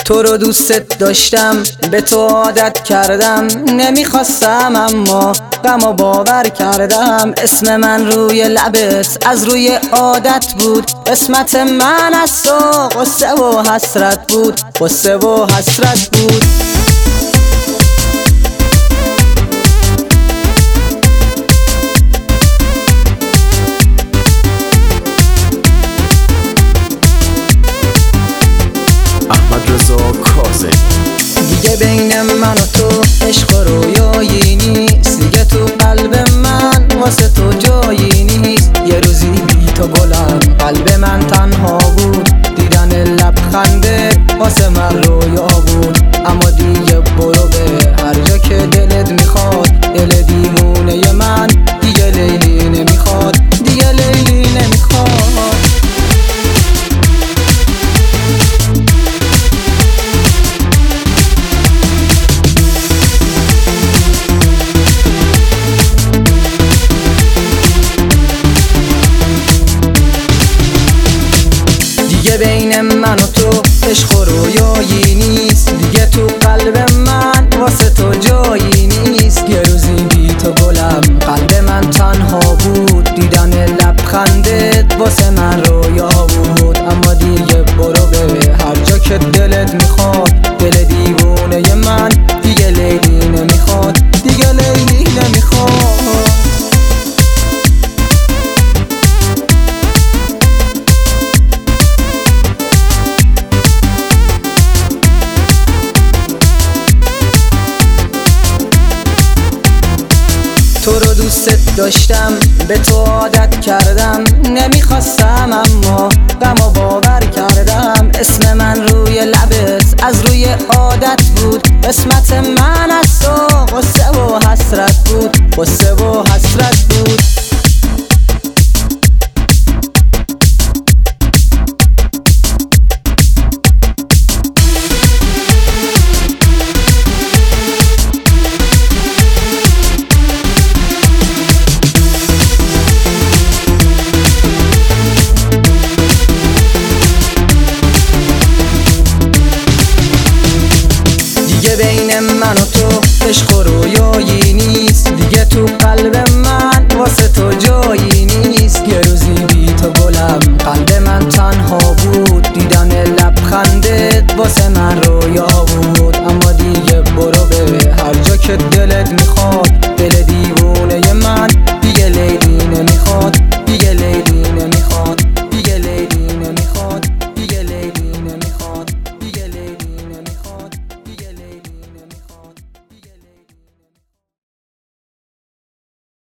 تو رو دوست داشتم، به تو عادت کردم، نمیخواستم اما غم و باور کردم. اسم من روی لبت از روی عادت بود، قسمت من از تو غصه و حسرت بود، غصه و حسرت بود. دیگه بین من و تو عشق و رویایی نیست، دیگه تو قلب من واسه تو جایی نیست. یه روزی بی تو گلم قلب من تنها بود، دیدن لبخنده واسه من رویا بود. اما دیگه برو به هر جا که دلت میخواد، دل دیوونه من دیگه لیلی نمیخواد، دیگه لیلی نمیخواد. دیگه بین من و تو عشق و رویایی نیست، دیگه تو قلب من واسه تو جایی نیست. یه روزی بی تو گلم قلب من تنها بود، دیدن لبخندت واسه من رویا بود. اما دیگه برو به هر جا که دلت میخواد، دل دیوونه من دیگه لیلی نمیخواد، دیگه لیلی نمیخواد. تو رو دوست داشتم، به تو عادت کردم، نمیخواستم اما غم و باور کردم. اسم من روی لبت از روی عادت بود، قسمت من از تو غصه و حسرت بود، غصه و حسرت بود. بین من و تو عشق و رویایی نیست، دیگه تو قلب من واسه تو جایی نیست. یه روزی بی تو گلم قلب من تنها بود، دیدن لبخندت واسه من رویا